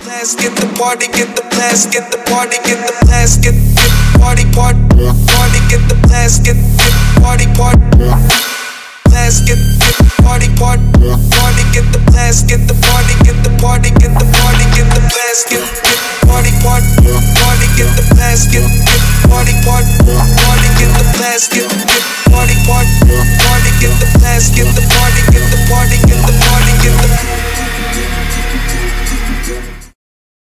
blast, get the party, get the blast, get the party, get the blast, get party, party, party, get the blast, get party, party.